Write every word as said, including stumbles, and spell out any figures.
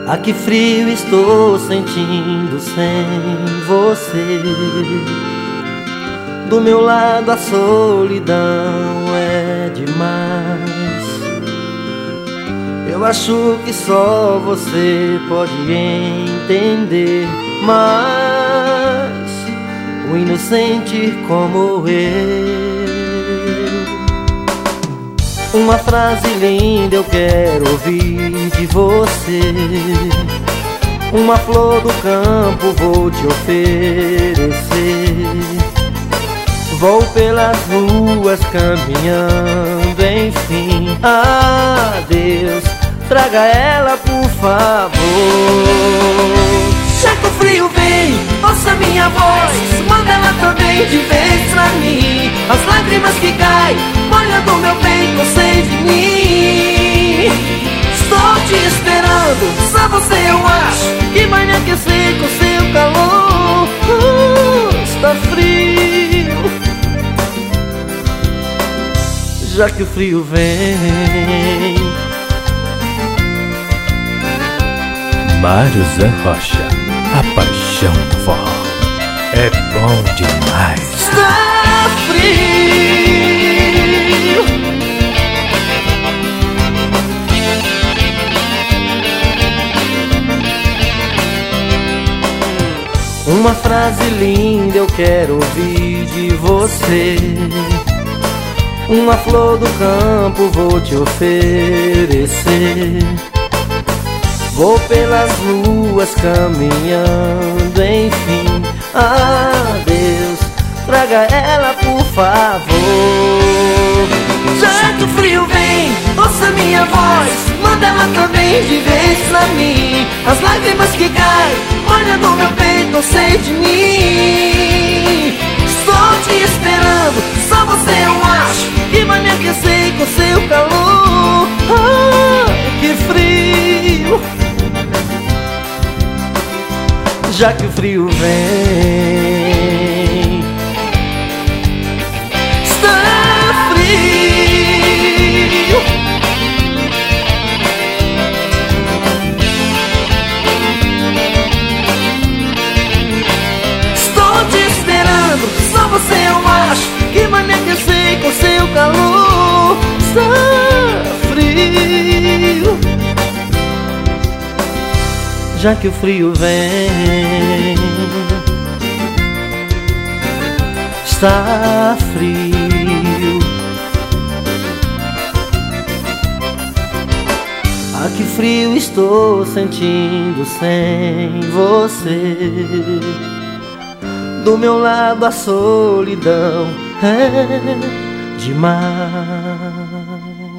Ah, que frio estou sentindo sem você. Do meu lado a solidão é demais. Eu acho que só você pode entender, mas o inocente como eu. Uma frase linda eu quero ouvir de você. Uma flor do campo vou te oferecer. Vou pelas ruas caminhando, enfim. Adeus, traga ela por favor. Já que o frio vem, ouça minha voz, manda ela também de vez pra mim. As lágrimas que caem, molhando meu peito, sei de mim. Estou te esperando, só você eu acho que vai me aquecer com seu calor. uh, Está frio, já que o frio vem. Mário Zé Rocha, a paixão do forró é bom demais. Está frio, uma frase linda eu quero ouvir de você. Uma flor do campo vou te oferecer. Vou pelas ruas caminhando, enfim. Adeus, traga ela por favor. Já que o frio vem, ouça minha voz, manda ela também de vez pra mim. As lágrimas que caem, molhando meu peito, eu sei de mim. Estou te esperando, só você eu acho que vai me aquecer com seu calor. Ah, que frio, já que o frio vem. Está frio, estou te esperando, só você eu acho que vai me aquecer com seu calor. Está frio, já que o frio vem. Está frio, ah, que frio estou sentindo sem você. Do meu lado a solidão é demais.